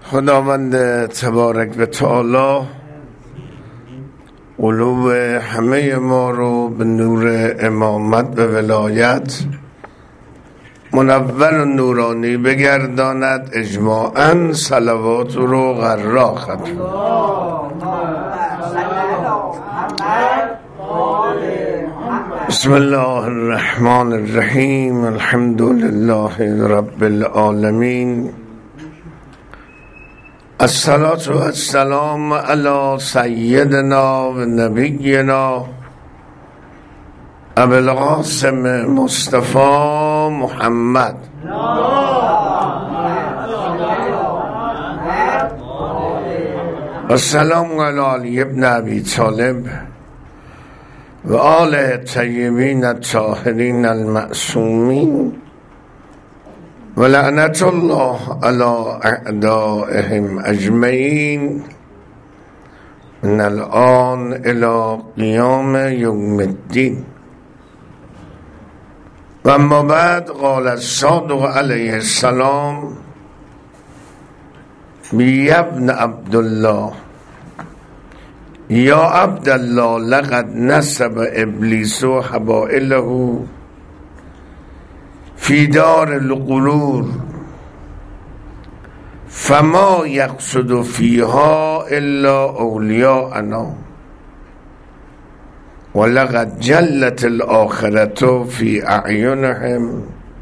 خداوند تبارک و تعالی قلوب همه ما رو به نور امامت و ولایت منور و نورانی بگرداند. اجماعاً صلوات رو غرا ختم. بسم الله الرحمن الرحیم. الحمد لله رب العالمین. الصلاة والسلام علی سیدنا و نبینا ابی القاسم مصطفی محمد السلام علی علی ابن ابی طالب و آل الطیبین الطاهرین المعصومین و لعنت الله علی اعدائهم اجمعین من الان الی قیام یوم الدین. و اما بعد قال الصادق علیه السلام یا ابن عبدالله یا عبدالله لقد نصب ابلیس حبائله فی دار الغرور فما یقصد فیها الا اولیاءنا ولقد جلت الآخرة فی اعینهم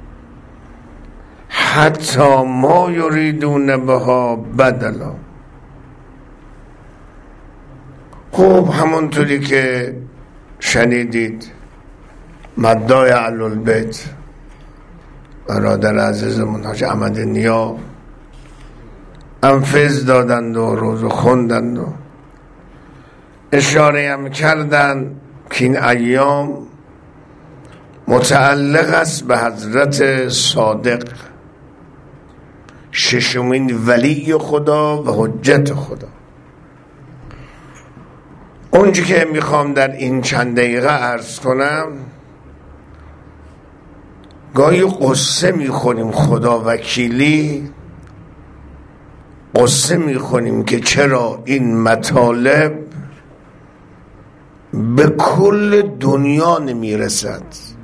حتی ما یریدون بها بدلا. خب همونطوری که شنیدید مداح اهل البیت برادر عزیزمون حاج احمد نیا انفذ دادند و روزو خوندند و اشاره هم کردند که این ایام متعلق است به حضرت صادق، ششمین ولی خدا و حجت خدا. اونجا که میخوام در این چند دقیقه عرض کنم، گاهی قصه میخونیم خدا وکیلی، قصه میخونیم که چرا این مطالب به کل دنیا نمیرسد،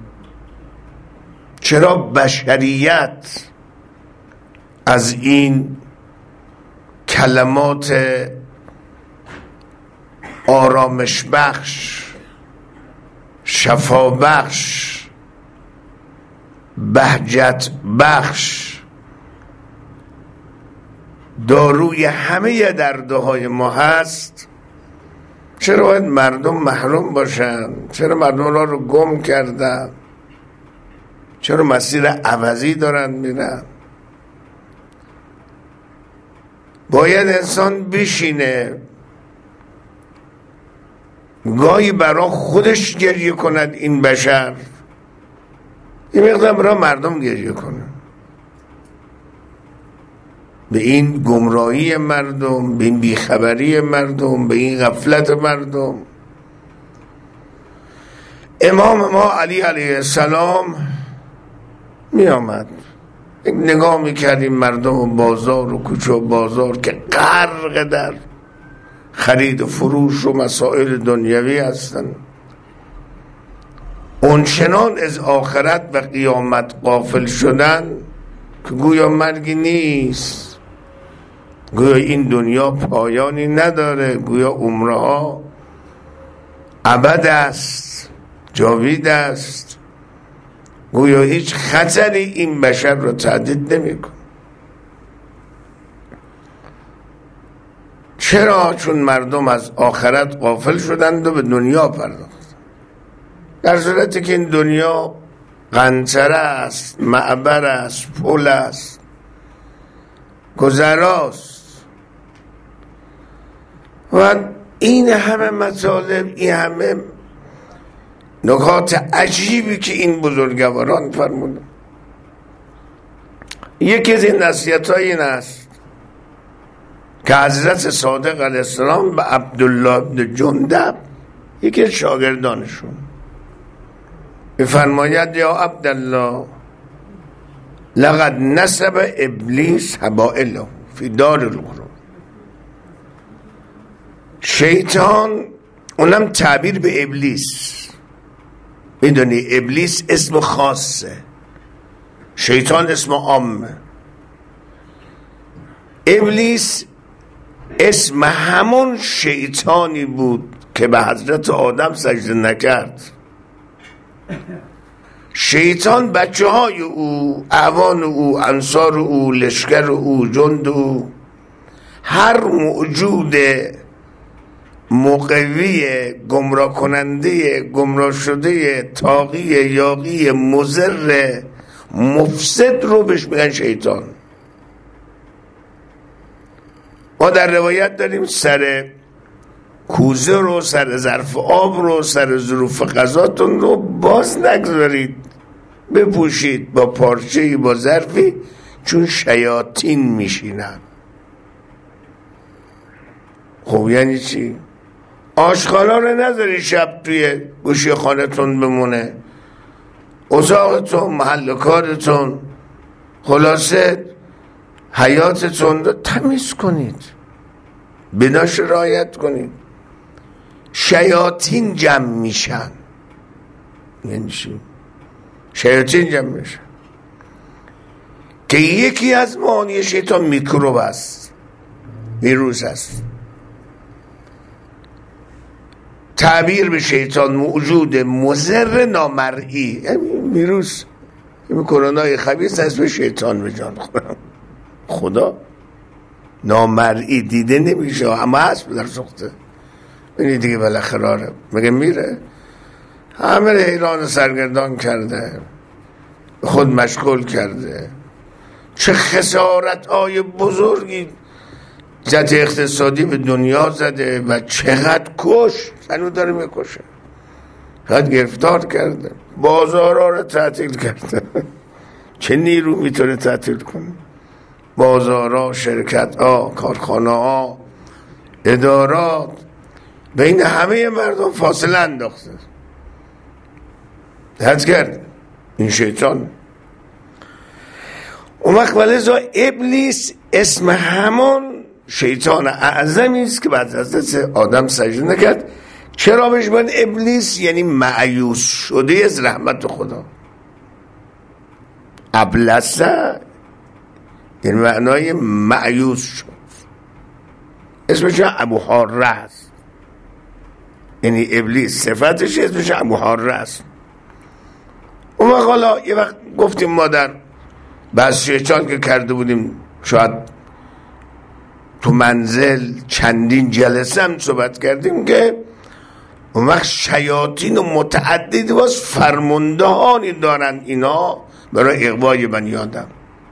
چرا بشریت از این کلمات آرامش بخش، شفا بخش، بهجت بخش، داروی همه دردهای ما هست، چرا باید مردم محروم باشن؟ چرا مردم را رو گم کردن؟ چرا مسیر عوضی دارن میرن؟ باید انسان بشینه گاهی برا خودش گریه کند، این بشر یه مقدار برا مردم گریه کنه، به این گمراهی مردم، به این بیخبری مردم، به این غفلت مردم. امام ما علی علیه السلام می آمد نگاه می کردیم مردم و بازار و کوچه و بازار که غرق در خرید و فروش و مسائل دنیوی هستن، اونچنان از آخرت و قیامت غافل شدن که گویا مرگی نیست، گویا این دنیا پایانی نداره، گویا عمرها ابد است، جاوید است، گویا هیچ خطری این بشر رو تهدید نمی‌کنه. چرا؟ چون مردم از آخرت غافل شدند و به دنیا پرداختند، در صورتی که این دنیا قنطره است، معبر است، پل است، گذراست. و این همه مطالب، این همه نکات عجیبی که این بزرگواران فرمودن. یکی از این نصیحت‌های این است که حضرت صادق علیه السلام به عبدالله بن جندب، یکی از شاگردانشون، بفرماید یا عبدالله لقد نصب ابلیس حبائله فی دار الغرور. شیطان اونم تعبیر به ابلیس. میدونی ابلیس اسم خاصه، شیطان اسم عامه. ابلیس اسم همون شیطانی بود که به حضرت آدم سجده نکرد. شیطان بچه های او، اعوان او، انصار او، لشکر او، جند او، هر موجود مقوی گمراه کننده، گمراه شده، طاغی، یاغی، مضر، مفسد رو بهش میگن شیطان. ما در روایت داریم سر کوزه رو، سر ظرف آب رو، سر ظروف غذاتون رو باز نگذارید، بپوشید با پارچه‌ای، با ظرفی، چون شیاطین میشینن. خب یعنی چی؟ آشغالا رو نذاری شب توی گوشی خانتون بمونه، اتاقتون، محل کارتون، خلاصه حیاتتون رو تمیز کنید، بناش رعایت کنید. شیاطین جمع میشن. یعنی چی؟ شیاطین جمع میشن که یکی از معانی شیطان میکروب است، ویروس است. تعبیر به شیطان موجود مضر نامرئی، یعنی ویروس، این کرونای خبیث اسم شیطان به جان خودم. خدا نامرئی دیده نمیشه، اما هست در سخته. اینی دیگه بالاخره مگه میره؟ همه حیران سرگردان کرده، خود مشغول کرده. چه خسارت های بزرگی جهت اقتصادی به دنیا زده و چقدر کش، هنوز داره میکشه، چقدر گرفتار کرده، بازارها رو تعطیل کرده. چه نیرو میتونه تعطیل کنه؟ بازارها، شرکتها، کارخانه‌ها، ادارات، بین همه مردم فاصله انداخته، حد کرد. این شیطان. اون وقت ولذا ابلیس اسم همون شیطان اعظمی است که بعد از حضرت آدم سجده نکرد. چرا بهش میگن ابلیس؟ یعنی مایوس شده از رحمت خدا. ابلسه یعنی معنای مایوس شد. اسمش ابو حاره است، یعنی ابلیس صفتش اسمش ابو حاره است. اون وقت حالا یه وقت گفتیم ما در بحث شیطان که کرده بودیم، شاید تو منزل چندین جلسه هم صحبت کردیم که اون وقت شیاطین و متعدد باز فرماندهانی دارن اینا برای اغوای بنی آدم.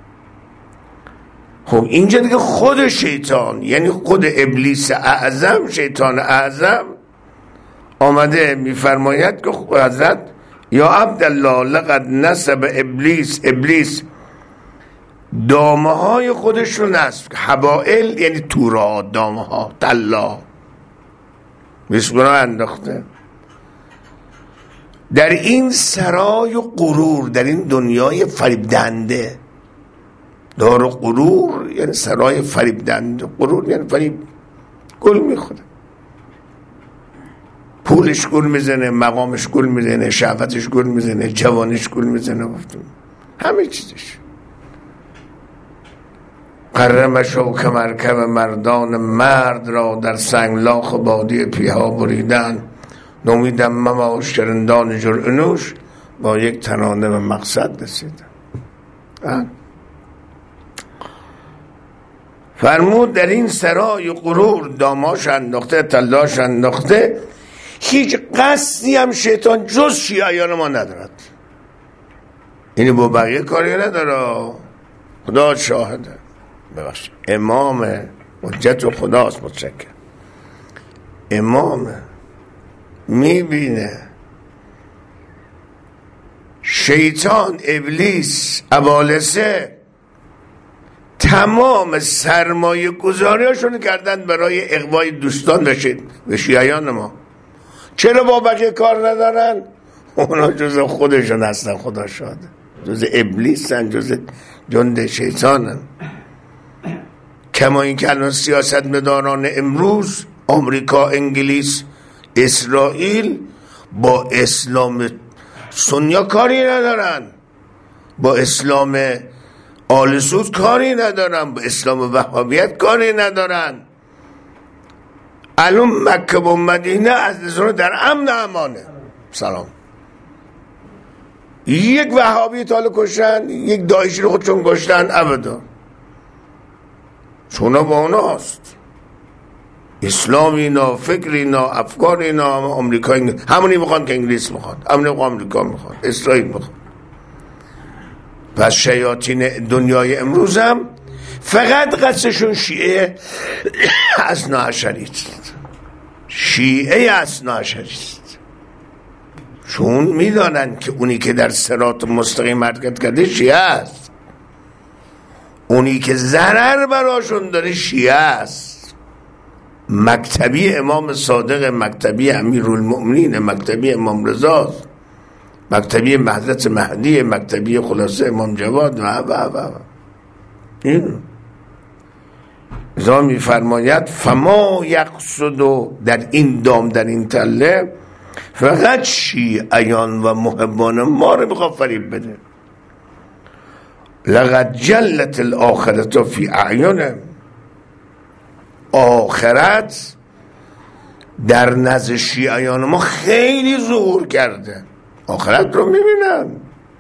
خب اینجا دیگه خود شیطان، یعنی خود ابلیس اعظم، شیطان اعظم آمده میفرماید که حضرت یا عبدالله لقد نصب ابلیس دامه های خودش رو نصب، حبائل یعنی تورا، دامه ها، طلا، بسگناه انداخته در این سرای و غرور، در این دنیای فریب دهنده. دار و غرور یعنی سرای فریب دهنده، غرور یعنی فریب، گل میخوره، پولش گل میزنه، مقامش گل میزنه، شهوتش گل میزنه، جوانش گل میزنه، همه چیزش. قرمشو که مرکب مردان مرد را در سنگلاخ بادی پیها بریدن، نومیدم مما شرندان جرعنوش با یک ترانه به مقصد رسیدن. فرمود در این سرای غرور داماش انداخته، تلاش انداخته، هیچ قصدی هم شیطان جز شیعیان ما ندارد. اینی با بقیه کاری نداره، خدا شاهده. ببخشید امام حجت خداست، متشکر. امام میبینه شیطان، ابلیس، ابالسه تمام سرمایه گذاری هاشون کردن برای اغوای دوستان و شیعیان ما. چرا با بقیه کار ندارن؟ اونا جز خودشون هستن، خدا شاده، جز ابلیسن، جز جند شیطانن. کما این که الان سیاستمداران امروز آمریکا، انگلیس، اسرائیل با اسلام سنیا کاری ندارن، با اسلام آل سعود کاری ندارن، با اسلام وهابیت کاری ندارن. الان مکه و مدینه از نظر در امن امانه. سلام. یک وهابی تاله کشتن، یک داعشی رو خودشون کشتن، ابدا. چون با اوناست اسلامی نا، فکری نا، افکاری نا، آمریکایی همونی میخوان که انگلیس میخواد، همونی که آمریکا میخواد، اسرائیل میخواد. پس شیاطین دنیای امروز هم فقط قصدشون شیعه اثناعشریست، شیعه اثناعشریست. چون میدانن که اونی که در صراط مستقیم حرکت کرده شیعه است، اونی که ضرر براشون داره شیعه است. مکتبی امام صادق، مکتبی امیرالمؤمنین، مکتبی امام رضا، مکتبی حضرت مهدی، مکتبی خلاصه امام جواد و این ازا میفرماید فما یقصد در این دام، در این تله فقط شیعیان و محبان ما رو بخواه فریب بده. لقد جلت الاخرت فی اعیانهم، آخرت در نزد شیعیان ما خیلی ظهور کرده. آخرت رو میبینن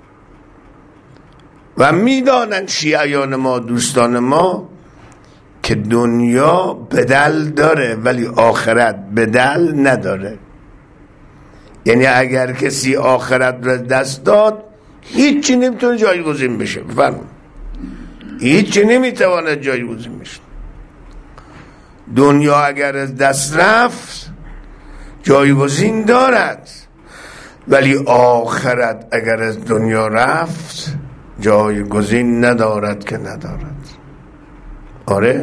و میدانن شیعیان ما، دوستان ما، که دنیا بدل داره ولی آخرت بدل نداره. یعنی اگر کسی آخرت رو دست داد هیچی نمیتونه جایگزین بشه. بفرمایید، هیچی نمیتونه جایگزین بشه. دنیا اگر از دست رفت جایگزین دارد، ولی آخرت اگر از دنیا رفت جایگزین ندارد که ندارد. آره،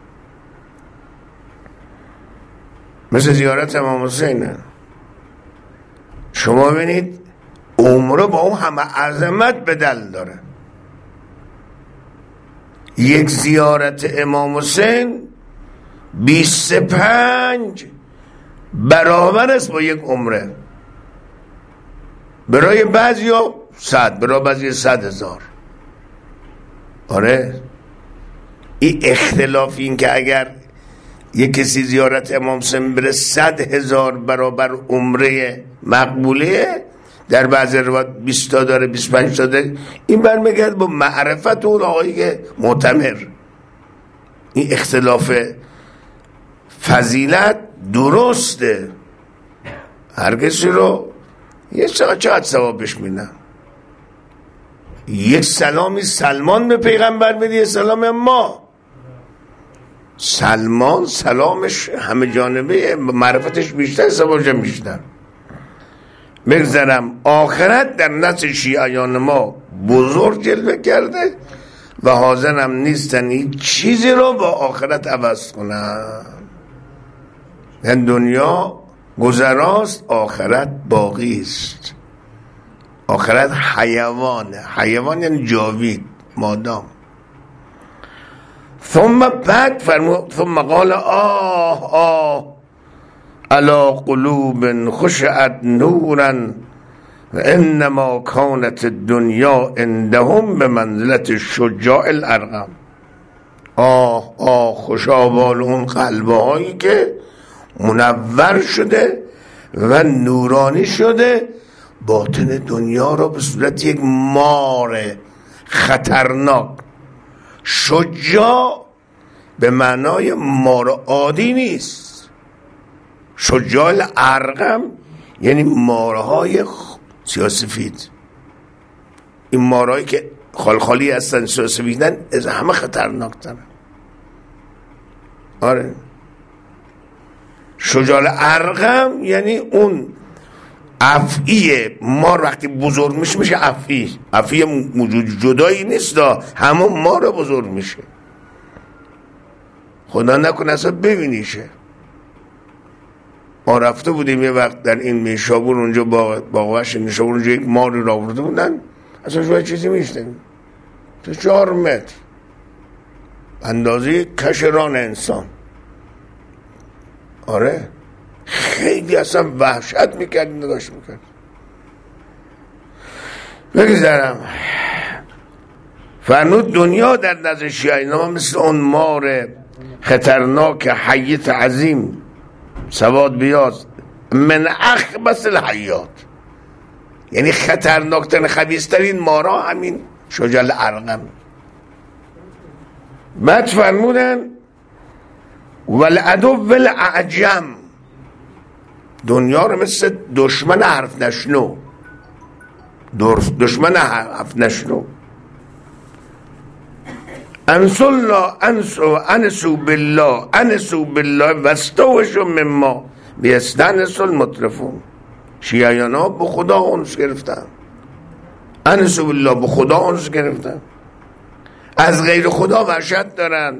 مثل زیارت امام حسینه. شما ببینید عمره با اون همه عظمت بدل داره. یک زیارت امام حسین 25 برابر است با یک عمره. برای بعضی ها 100، برای بعضی 100,000. آره، این اختلاف این که اگر یک کسی زیارت امام حسین بره 100,000 برابر عمره مقبوله، در بعضی روایات 20 تا داره، 25 تا داره. این برمیگرده با معرفت اون آقایی معتمر. این اختلاف فضیلت درسته. هر کسی رو یه چقدر ثوابش میدن. یک سلامی سلمان به پیغمبر میده، یه سلام ما. سلمان سلامش همه جانبه، معرفتش بیشتر، ثوابش بیشتر. بگذارم آخرت در نزد شیعیان ما بزرگ جلوه کرده و حاضرم نیستن هیچ چیزی رو با آخرت عوض کنن. یعنی دنیا گذراست، آخرت باقی است. آخرت حیوانه. حیوان یعنی جاوید، مادام. ثم بعد ثم قال آه علی قلوب خشعت نورا و انما کانت الدنیا عندهم به منزلت شجاع الارقم. خوشابال اون قلبه هایی که منور شده و نورانی شده، باطن دنیا را به صورت یک مار خطرناک. شجاع به معنای مار عادی نیست. شجاع الارقم یعنی مارهای سیاه‌سفید. این مارهایی که خالخالی هستن، سیاه‌سفیدن، از همه خطرناک‌ترن. آره، شجاع الارقم یعنی اون افعیه. مار وقتی بزرگ میشه افعی. افعی موجود جدایی نیست، همون مار بزرگ میشه. خدا نکنه اصلا ببینیشه. ما رفته بودیم یه وقت در این نیشابور، اونجا باغوش نیشابور، اونجا یک ماری را آورده بودن، اصلا شویه چیزی میشتن تو 4 متر. اندازه کشران انسان. آره خیلی اصلا وحشت میکرد نگاش میکرد. بگذارم فرمود دنیا در نزد شیعیان مثل اون مار خطرناک حیت عظیم سواد بیاز من اخبث الحیات، یعنی خطرناکترین خبیثترین مارا همین شجاع ارقم. بعد فرمودن والعدو والاعجم، دنیا رو مثل دشمن حرف نشنو، دشمن حرف نشنو. انسو بالله واستوشوا مما بیستانس المترفون. شیعیان ها به خدا انس گرفتن، انسو بالله، به خدا انس گرفتن، از غیر خدا وحشت دارن.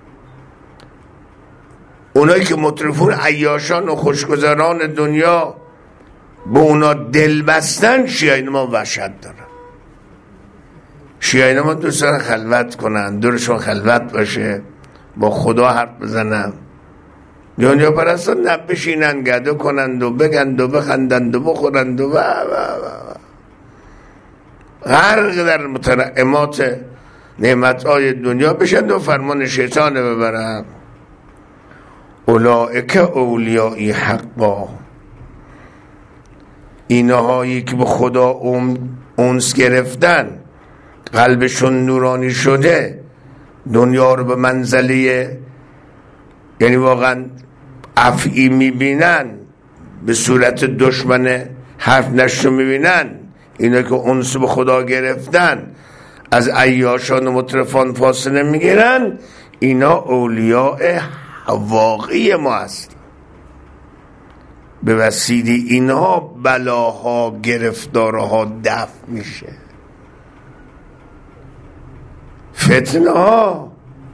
اونایی که مترفون عیاشان و خوشگذران دنیا به اونا دل بستن، شیعیان ما وحشت دارن. شیعیان ما دوست دارن خلوت کنن، دورشون خلوت باشه، با خدا حرف بزنن. دنیا پرستان نبشینن گدو کنند و بگند و بخندند و بخورند و غرق در متنعمات نعمتهای دنیا بشند و فرمان شیطان ببرن. اولئک اولیای حقا، اینهایی که به خدا انس گرفتن، قلبشون نورانی شده، دنیا رو به منزله یعنی واقعا افعی میبینن، به صورت دشمن حرف نشو میبینن، اینا که انس به خدا گرفتن، از عیاشان و مترفان فاصله میگیرن، اینا اولیاء واقعی ما هست. به وسیله اینها بلاها گرفتارها دفع میشه، فتنه ها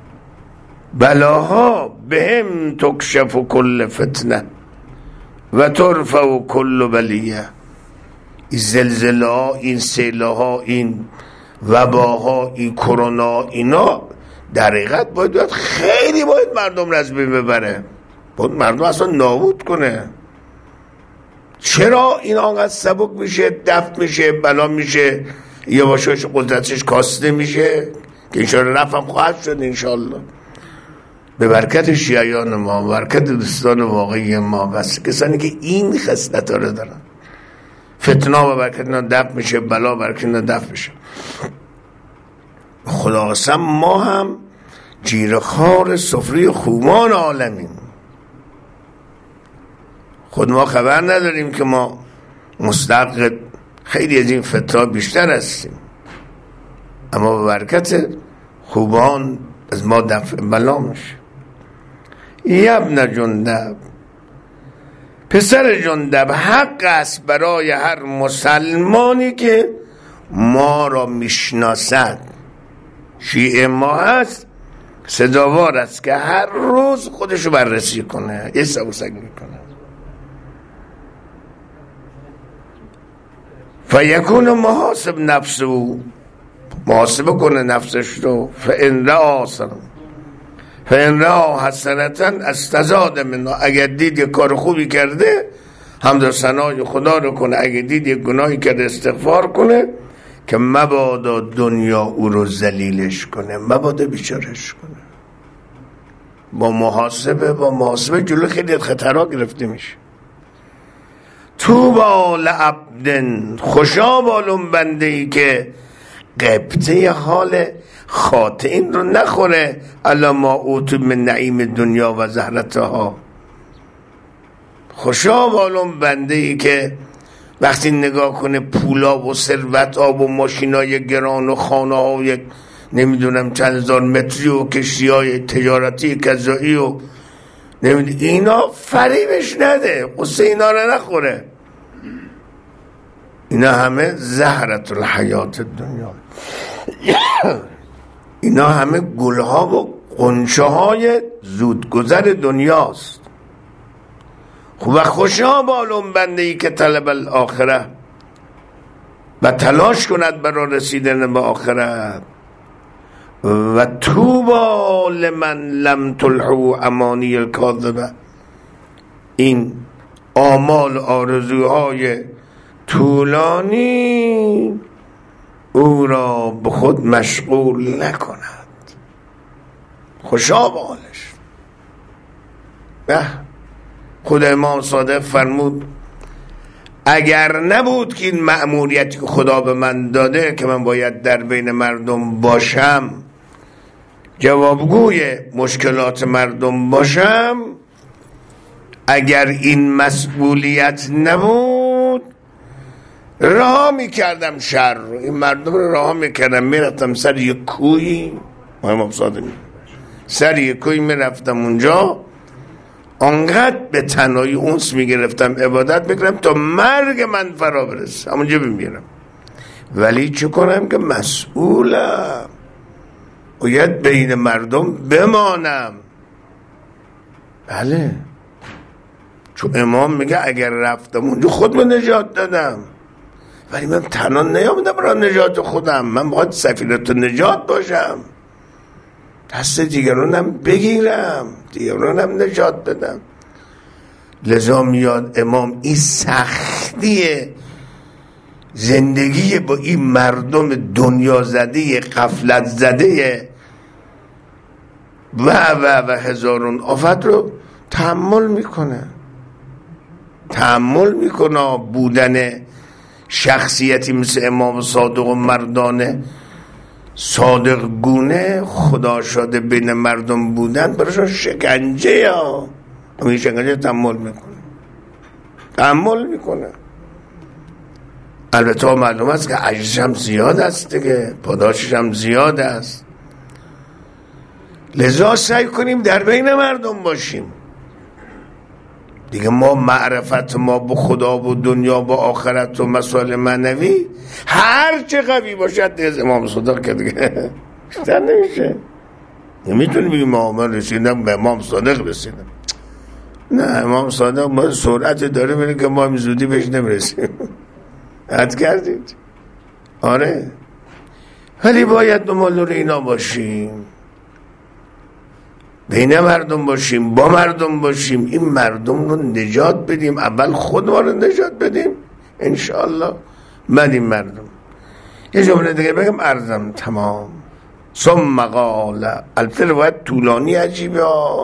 بلاها بهم تکشف کل فتنه و ترفع کل بلیه. این زلزله ها، این سیله ها، این وباها، این کرونا، اینا در حقیقت باید خیلی مردم را از بین ببره، باید مردم اصلا نابود کنه. چرا این آنقدر سبک میشه، دفع میشه، بلا میشه، یواشاش قدرتش کاسته میشه که انشاءالله رفت هم خواهد شد انشاءالله به برکت شیعیان ما، به برکت دوستان واقعی ما، بس کسانی که این خصلت ها رو دارن. فتنه به برکت اینا دفع میشه، بلا برکت اینا دفع میشه. خدا قسم ما هم جیرخوار سفره خوبان عالمیم. خود ما خبر نداریم که ما مستحق خیلی از این فتنه بیشتر هستیم، اما به برکت خوبان از ما دفع بلا میشه. ابن جندب، پسر جندب، حق است برای هر مسلمانی که ما را میشناسد، شیعه ما هست، سزاوار است که هر روز خودشو بررسی کنه، یه سوسک میکنه. فیکون محاسب نفسه، محاسبه کنه نفسش رو. فإن رأى حسنة استزاد منها، اگر دید یک کار خوبی کرده حمد و ثنای خدا رو کنه، اگر دید یک گناهی کرده استغفار کنه که مبادا دنیا او رو ذلیلش کنه، مبادا بیچارش کنه. با محاسبه جلو خیلی خطرها گرفته میشه. توبا لعبد، خوشا بالون بنده ای که قبطه حال خاطئین رو نخوره، الا ما اوتو من نعیم دنیا و زهرتها. خوشا بالون بنده ای که وقتی نگاه کنه پولا و ثروت ها و ماشینای گران و خانه های نمیدونم چند هزار متری و کشتی های تجارتی کذایی و اینا فریبش نده، قصه اینا رو نخوره. اینا همه زهرت الحیات دنیا، اینا همه گلها و قنچه های زودگذر دنیاست. خوب خوشا بالون بنده ای که طلب الاخره و تلاش کند برای رسیدن به آخرت. و طوبی لمن لم تلحو امانی الکاذبه. این آمال آرزوهای طولانی او را به خود مشغول نکند. خوشا به حالش. خود امام صادق فرمود اگر نبود که این مأموریتی که خدا به من داده که من باید در بین مردم باشم، جوابگوی مشکلات مردم باشم، اگر این مسئولیت نبود رها میکردم شر رو، این مردم رو رها میکردم، میرفتم سر یک کوی، امام صادق سر یک کوی میرفتم اونجا، انقدر به تنهایی اونس میگرفتم، عبادت میکردم تا مرگ من فرا برسه، همونجا بمیرم. ولی چه کنم که مسئولم، باید بین مردم بمانم. بله، چون امام میگه اگر رفتم اونجا خودم نجات دادم، ولی من تنها نیامدم برای نجات خودم، من باید سفینت نجات باشم، دست دیگرانم بگیرم، دیگرانم نجات بدم. لذا میاد امام این سختی زندگی با این مردم دنیا زده غفلت زده و هزارون آفت رو تحمل میکنه. بودن شخصیتی مثل امام صادق و مردان صادق گونه خدا شده بین مردم بودن براشون شکنجه، ها این شکنجه تحمل میکنه. البته معلوم است که عجزش هم زیاد است دیگه، پاداشش هم زیاد است. لذا سعی کنیم در بین مردم باشیم دیگه. ما معرفت ما با خدا و دنیا و آخرت و مسائل معنوی هر چه قوی باشد دیگه امام صادق که دیگه بیشتر نمیشه. نمیتونی بگی من رسیدم به امام صادق رسیدم. نه، امام صادق ما سرعت داره میره که ما زودی بهش نمیرسیم. حد کردید؟ آره، ولی باید دنبال اینا باشیم، بین مردم باشیم، با مردم باشیم، این مردم رو نجات بدیم. اول خود ما رو نجات بدیم انشاءالله، بعد این مردم. یه جمله دیگه بگم عرضم تمام. ثم قال، البته روایت طولانی عجیبه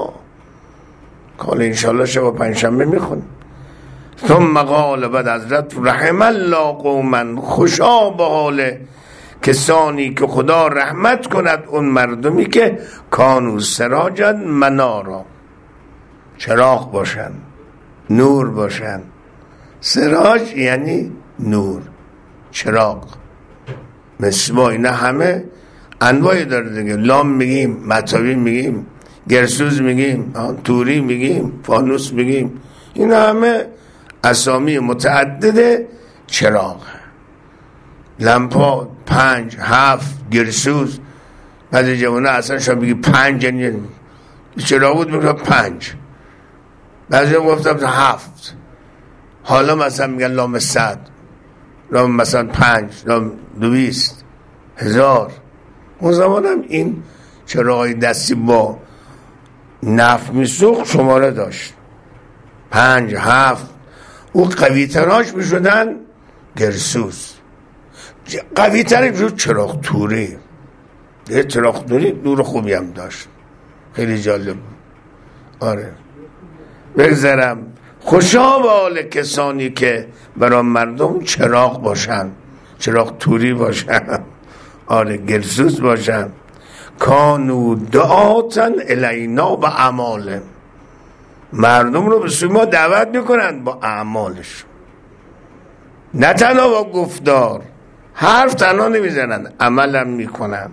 کال انشاءالله شب پنجشنبه میخونیم. ثم قال، بعد حضرت رحم الله قوما، خوشا به حال کسانی که خدا رحمت کند اون مردمی که کانو سراجا منارا، چراغ باشن، نور باشن. سراج یعنی نور، چراغ، مصباح. اینا همه انواعی داره دیگه. لام میگیم، مطاوی میگیم، گرسوز میگیم، توری میگیم، فانوس میگیم. اینا همه اسامی متعدد چراغ. لمپا 5 7 گرسوز. بعضی جوانه اصلا شما بگی 5 یعنی چراغ بود میگه 5. بعضی گفتم 7. حالا مثلا میگن لام 100، لام مثلا 5، لام 200 1000. اون زمان هم این چراغای دستی با نفت میسوخت شماره داشت، 5 7. او قوی تراش میشدن گرسوز، قوی تری میشد چراغ توری. یه چراغ توری نور خوبی هم داشت، خیلی جالب. آره، بگذارم. خوشا به حال کسانی که برای مردم چراغ باشن، چراغ توری باشن، آره گرسوز باشن. کانو دعاتن الینا با اعمال، مردم رو به سوی ما دعوت میکنن با اعمالش، نه تنها با گفتار، حرف تنها نمیزنن، عمل هم میکنن.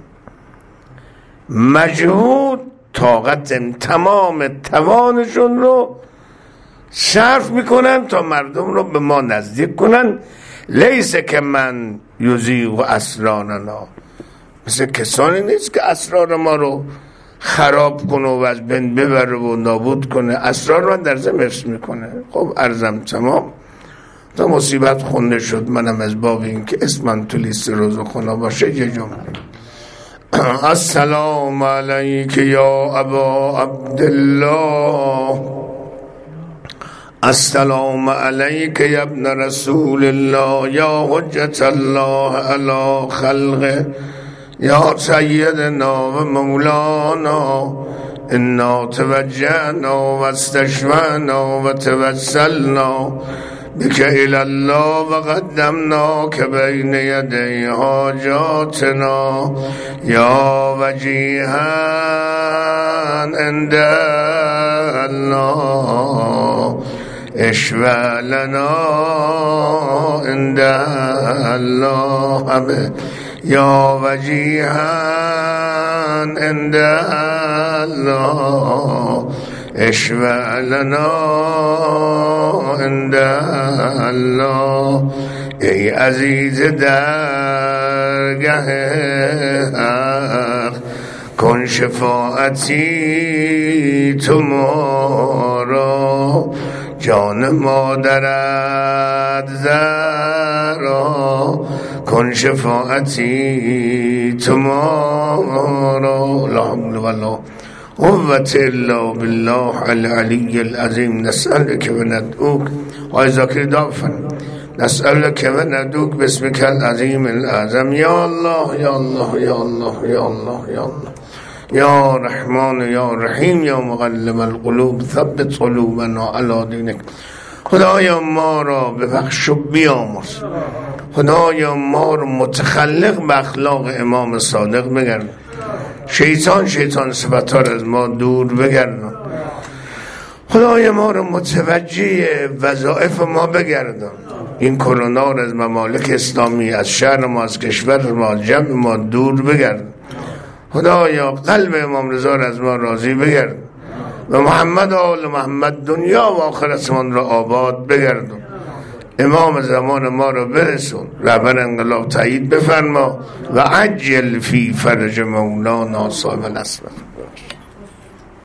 مجهود، طاقت تمام توانشون رو صرف میکنن تا مردم رو به ما نزدیک کنن. لیس که من یزیغ اسرارنا، مثل کسانی نیست که اسرار ما رو خراب کنه و از بین ببره و نابود کنه. اسرار من در ذهن حفظ میکنه. خب عرضم تمام. تا مصیبت خونده شد، منم از باب این که اسمم تو لیست روز خونه باشه یه جمله السلام علیک یا ابا عبدالله، السلام علیک یا ابن رسول الله، یا حجت الله علی خلقه، یا سیدنا و مولانا، انا توجهنا و استشفعنا و توسلنا بك الى الله و قدمناك بین یدی حاجاتنا، یا وجیها عند الله اشفع لنا عند الله، یا وجیها عند الله اشفع لنا عند الله. ای عزیز درگه حق، کن شفاعتی تو ما را، جان مادرت زهرا، کن شفاعتی تو ما را. لا حول ولا قوة الا بالله العلی العظیم. نسألك و ندعوک، آی ذاکر دافن، نسألك و ندعوک باسمك العظیم الاعظم. یا الله یا الله یا الله یا الله یا الله، یا رحمان یا رحیم، یا مقلب القلوب ثبت قلوبنا علی دینک. خدایا ما را ببخش و بیامرز، خدایا ما را متخلق به اخلاق امام صادق بگردان، شیطان صفت‌ها را از ما دور بگردان، خدای ما را متوجه وظایف ما بگردان، این کرونا را از ممالک اسلامی، از شهر ما، از کشور ما، از جمع ما دور بگردان. خدایا قلب امام رضا را از ما راضی بگردان و محمد و آل محمد دنیا و آخرتمان را آباد بگردان. امام زمان ما را برسون، رهبر انقلاب تایید بفرما و عجل فی فرج مولانا صاحب الاسماء.